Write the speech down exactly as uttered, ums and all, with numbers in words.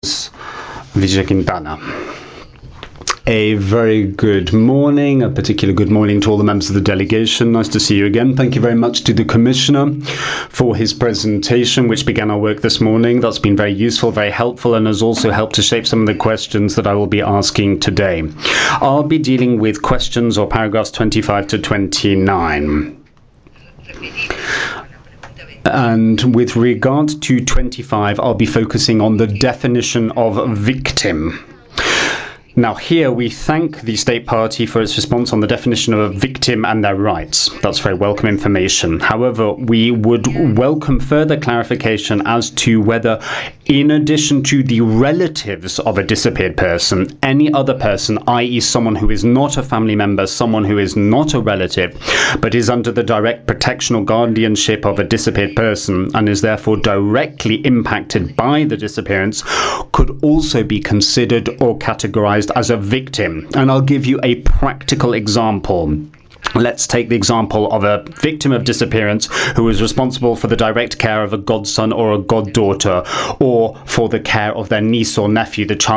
Villa Quintana. A very good morning, a particular good morning to all the members of the delegation. Nice to see you again. Thank you very much to the Commissioner for his presentation, which began our work this morning. That's been very useful, very helpful, and has also helped to shape some of the questions that I will be asking today. I'll be dealing with questions or paragraphs twenty-five to twenty-nine. And with regard to twenty-five, I'll be focusing on the definition of victim. Now here we thank the State Party for its response on the definition of a victim and their rights. That's very welcome information. However, we would welcome further clarification as to whether, in addition to the relatives of a disappeared person, any other person, that is someone who is not a family member, someone who is not a relative, but is under the direct protection or guardianship of a disappeared person and is therefore directly impacted by the disappearance, could also be considered or categorized as a victim. And I'll give you a practical example. Let's take the example of a victim of disappearance who is responsible for the direct care of a godson or a goddaughter, or for the care of their niece or nephew, the child